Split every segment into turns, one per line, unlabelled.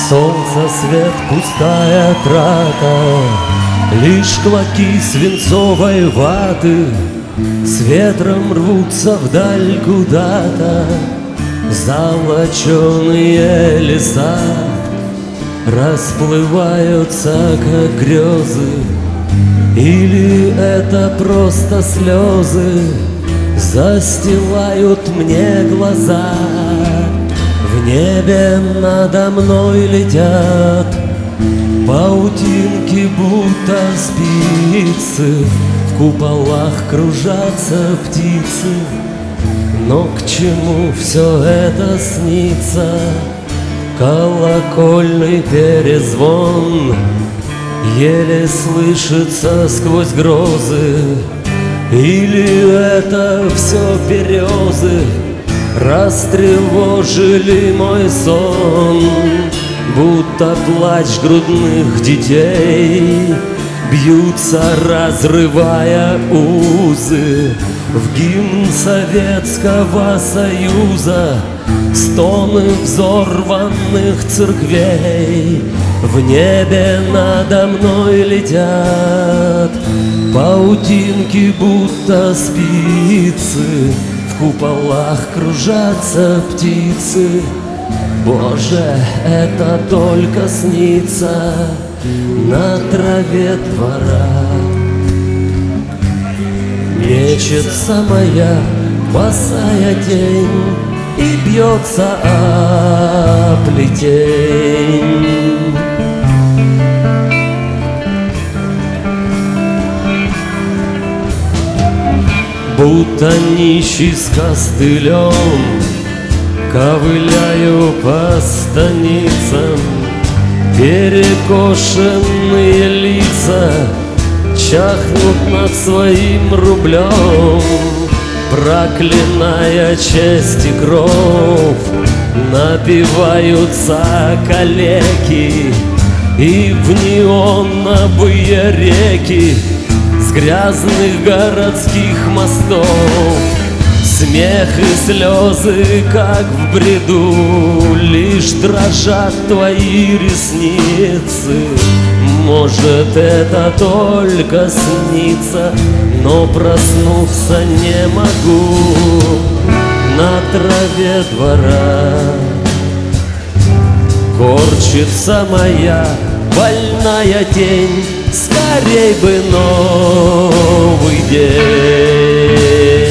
Солнце свет, пустая трата, лишь клоки свинцовой ваты с ветром рвутся вдаль куда-то. Золоченые леса расплываются, как грезы, или это просто слезы застилают мне глаза. В небе надо мной летят паутинки, будто спицы, в куполах кружатся птицы. Но к чему все это снится? Колокольный перезвон еле слышится сквозь грозы, или это все березы растревожили мой сон, будто плач грудных детей бьются, разрывая узы. В гимн Советского Союза стоны взорванных церквей. В небе надо мной летят паутинки, будто спицы, в куполах кружатся птицы. Боже, это только снится на траве двора. Мечется моя босая тень и бьется о плетень. Будто нищий с костылем ковыляю по станицам, перекошенные лица чахнут над своим рублем, проклиная честь и кровь. Напиваются калеки и в неоновые реки с грязных городских мостов. Смех и слезы, как в бреду, лишь дрожат твои ресницы. Может, это только снится, но проснуться не могу на траве двора. Корчится моя больная тень, скорей бы новый день.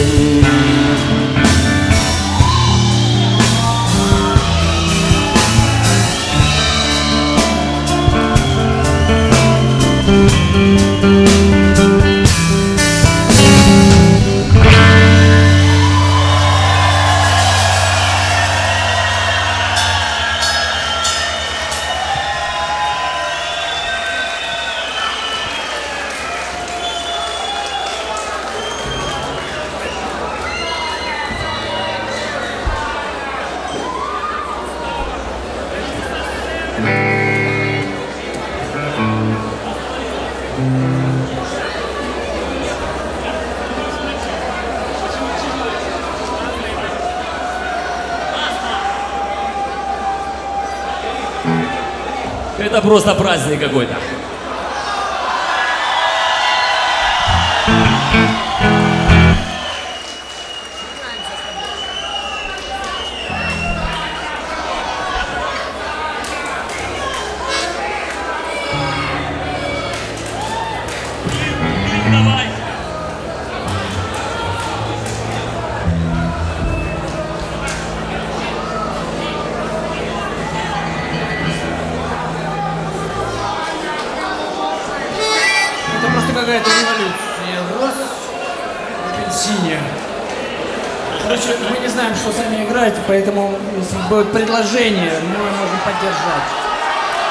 Это просто праздник какой-то. Давай.
Какая-то революция. Рос в апельсине. Короче, мы не знаем, что сами играть, поэтому если будет предложение, мы можем поддержать.